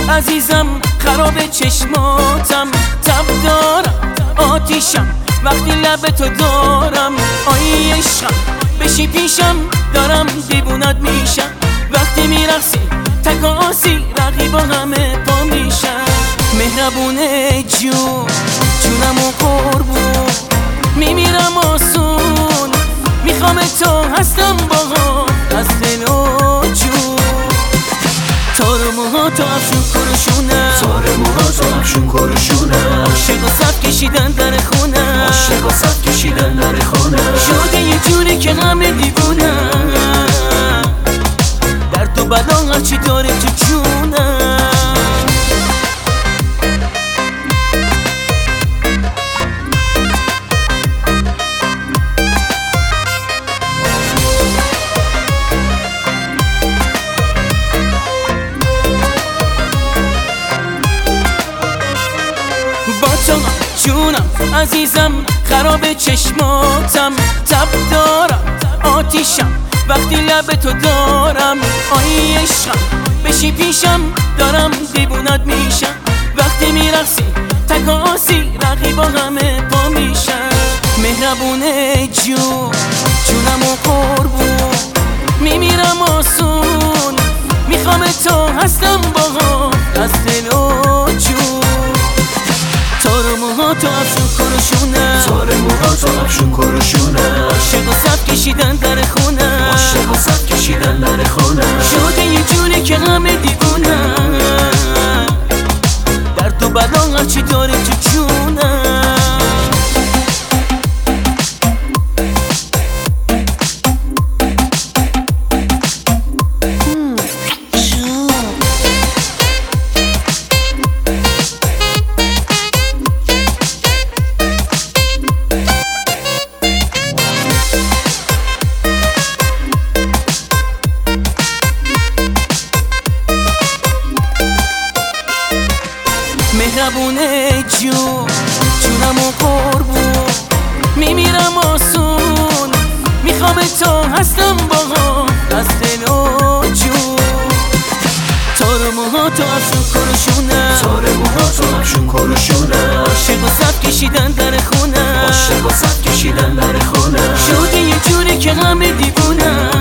عزیزم خراب چشماتم، تب دارم آتیشم وقتی لب تو دارم. آی عشقم بشی پیشم دارم دیوونت میشم، وقتی میرقصی تکاسی رقیبا همه پا میشم. مهربونه جونم و قربون میمیرم آسون، میخوام تو هستم باها از دل و جون. تار موها تو افشون کرشونه، تار موها تو افشون کرشونه. عاشقا صف کشیدن در خونه، عاشقا صف کشیدن در خونه. شده یه جوری که همه دیوونه، درد و بلا هرچی داره تو جونه. جونم عزیزم خراب چشماتم، تب دارم آتیشم وقتی لب تو دارم. آی عشقم بشی پیشم دارم دیوونت میشم، وقتی میرقصی تکاسی رقیبا همه پا میشن. مهربونه جونم و قربون میمیرم آسون، میخوام تو هستم باها از دل و جون. تار موها تو افشون کرشونه، تار موها تو افشون کرشونه. عاشقا صف کشیدن در خونه، عاشقا صف کشیدن در خونه. شده یه جوری که همه دیوونه، درد و بلا هرچی داره تو جونه. مهربونه جونم و قربون میمیرم آسون، میخوام تو هستم باها از دل و جون. تار موها تو افشون کرشونه، تار موها تو افشون کرشونه. عاشقا صف کشیدن در خونه، عاشقا صف کشیدن در خونه. شده یه جوری که همه دیوونه،